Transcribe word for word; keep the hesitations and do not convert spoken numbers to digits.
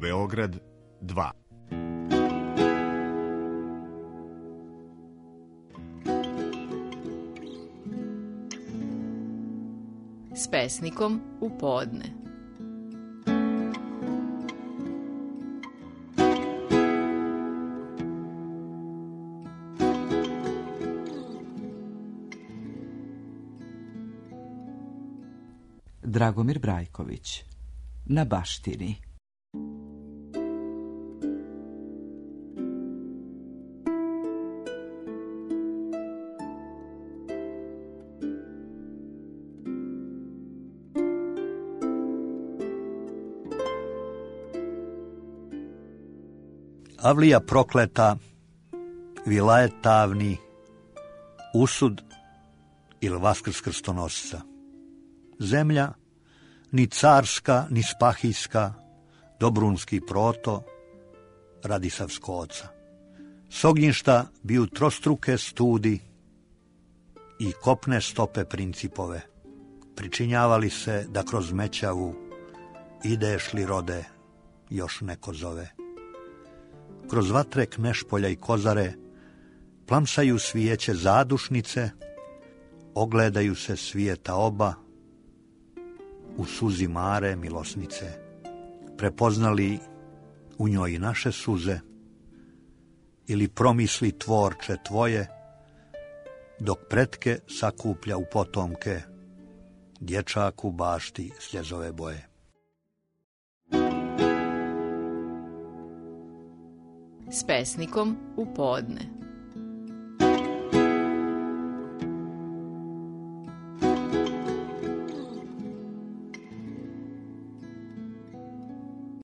Beograd dva. S pesnikom u podne. Dragomir Brajković. Na baštini. Avlija prokleta, vilajet tavni, usud ili Vaskrs krstonosca. Zemlja, ni carska, ni spahijska, Dobrunski proto, Radisavsko oca. S ognjišta biju trostruke studi i kopne stope principove. Pričinjavali se da kroz mećavu ideš li rode, još neko zove. Kroz vatre Knešpolja i Kozare plamsaju svijeće zadušnice, ogledaju se svijeta oba, u suzi mare milosnice, prepoznali u njoj naše suze, ili promisli tvorče tvoje, dok pretke sakuplja u potomke, dječaku bašti sljezove boje. S pesnikom u podne.